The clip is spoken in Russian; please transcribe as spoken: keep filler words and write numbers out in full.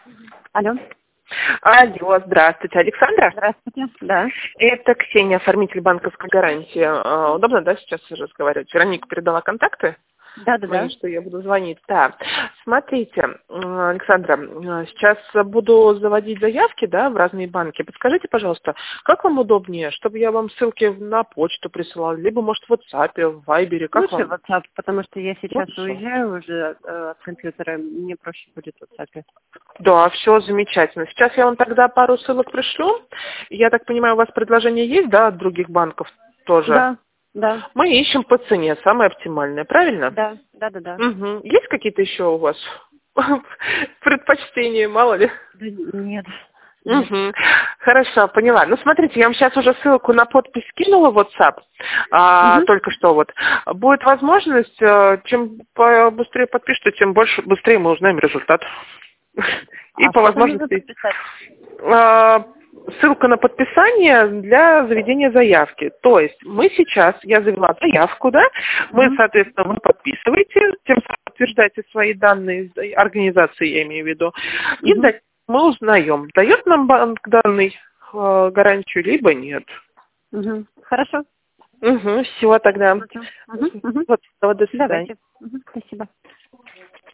Алло. Алло, здравствуйте, Александра? Здравствуйте. Да. Это Ксения, оформитель банковской гарантии. А, Удобно, да, сейчас разговаривать? Вероника передала контакты Да, да, мои, да. что я буду звонить. Да. Смотрите, м, Александра, м, сейчас буду заводить заявки, да, в разные банки. Подскажите, пожалуйста, как вам удобнее, чтобы я вам ссылки на почту присылала, либо, может, в WhatsApp, в Viber, как Лучше вам? WhatsApp, потому что я сейчас Лучше? уезжаю уже э, от компьютера, мне проще будет в WhatsApp. Да, все замечательно. Сейчас я вам тогда пару ссылок пришлю. Я так понимаю, у вас предложения есть, да, от других банков тоже? Да, да, Мы ищем по цене, самое оптимальное, правильно? да, да, да, да. Угу. Есть какие-то еще у вас предпочтения, мало ли? Да нет, нет. Угу. Хорошо, поняла. Ну, смотрите, я вам сейчас уже ссылку на подпись скинула в WhatsApp, а, Угу. только что вот. Будет возможность, э, чем по- быстрее подпишете, тем больше, быстрее мы узнаем результат. И А по что там нужно возможности подписать? э, ссылка на подписание для заведения заявки. То есть мы сейчас, я завела заявку, да, мы, Угу. соответственно, вы подписываете, тем самым подтверждаете свои данные, организации, я имею в виду, и Угу. дальше мы узнаем, дает нам банк данный э, гарантию, либо нет. Угу. Хорошо. Угу, все тогда. Смотрю. Угу. Угу. Вот, до свидания. Давайте. Угу. Спасибо.